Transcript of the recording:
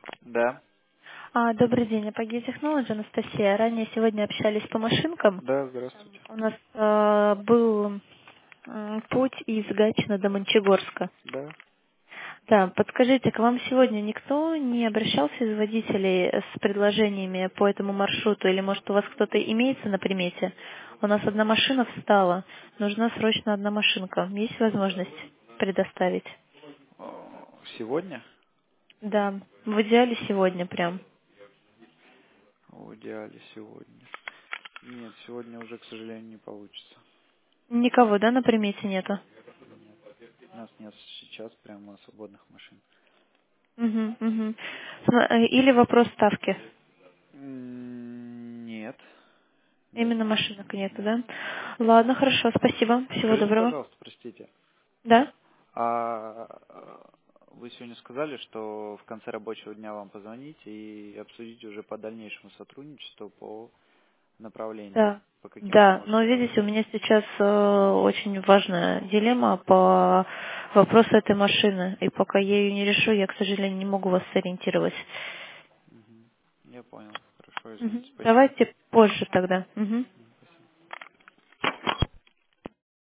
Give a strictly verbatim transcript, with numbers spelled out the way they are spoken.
Да, А, добрый день, Apogee Technology, Анастасия. Ранее сегодня общались по машинкам. да, здравствуйте. У нас э, был м, путь из Гатчины до Мончегорска. Да. Да, подскажите, к вам сегодня никто не обращался из водителей с предложениями по этому маршруту? Или, может, у вас кто-то имеется на примете? У нас одна машина встала, нужна срочно одна машинка. Есть возможность предоставить? Э, Сегодня? Да, в идеале сегодня прям. В идеале сегодня. Нет, сегодня уже, к сожалению, не получится. Никого, да, на примете нету? Нет. У нас нет сейчас прямо свободных машин. Мгм, мгм. Сма- э, Или вопрос ставки. М, Нет. Нет. Именно машинок нету, Нет. да? Ладно, хорошо, спасибо. Всего Скажите, доброго. пожалуйста, простите, Да? а э, вы сегодня сказали, что в конце рабочего дня вам позвонить и обсудить уже по дальнейшему сотрудничеству по направлениям, Да. по каким мы Да, но можем видите, у работать? меня сейчас э, очень важная дилемма по вопросу этой машины. И пока я ее не решу, я, к сожалению, не могу вас сориентировать. Мгм. Я понял. Хорошо, Мгм. извините, спасибо. Давайте позже тогда. Мгм.